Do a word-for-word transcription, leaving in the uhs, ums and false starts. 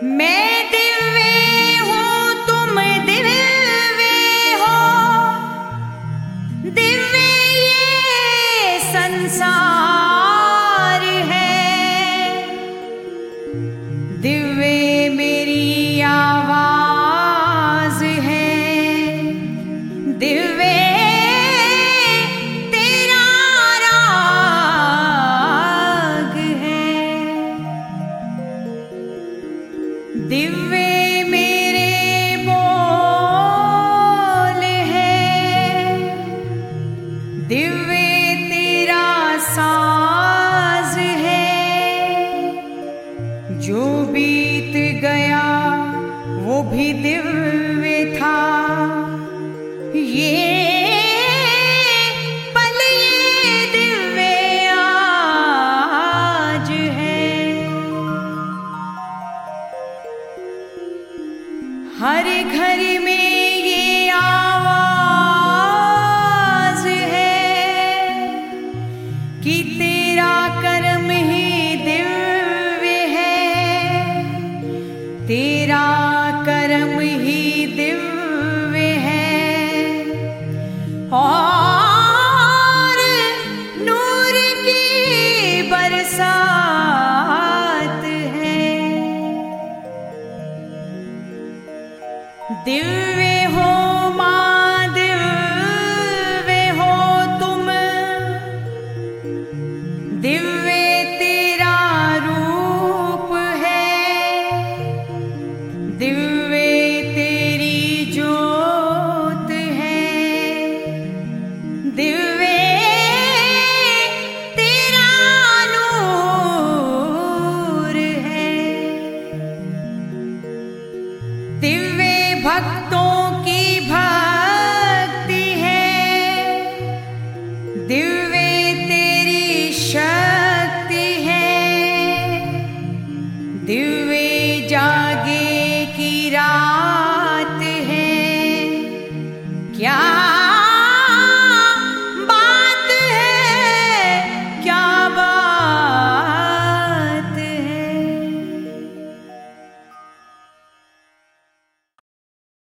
मैं दिव्य हूँ, तुम दिव्य हो, दिव्य ये संसार है, दिव्य मेरी आवाज है, दिव्य तेरा राग है, दिव्य मेरे बोल है, दिव्य तेरा साज है, जो बीत गया वो भी दिव्य था, ये पल ये दिव्य आज है। हर घर में ये आवाज है कि तेरा कर्म ही दिव्य है, तेरा कर्म ही दिव्य है, और नूर की बरसात है। दिव्य हो माँ, दिव्य हो तुम, दिव्य तेरा रूप है, दिव्य तेरी ज्योत है, दिव्य तेरा नूर है, दिव्य भक्तों की भक्ति है, दिव्य तेरी शक्ति है, दिव्य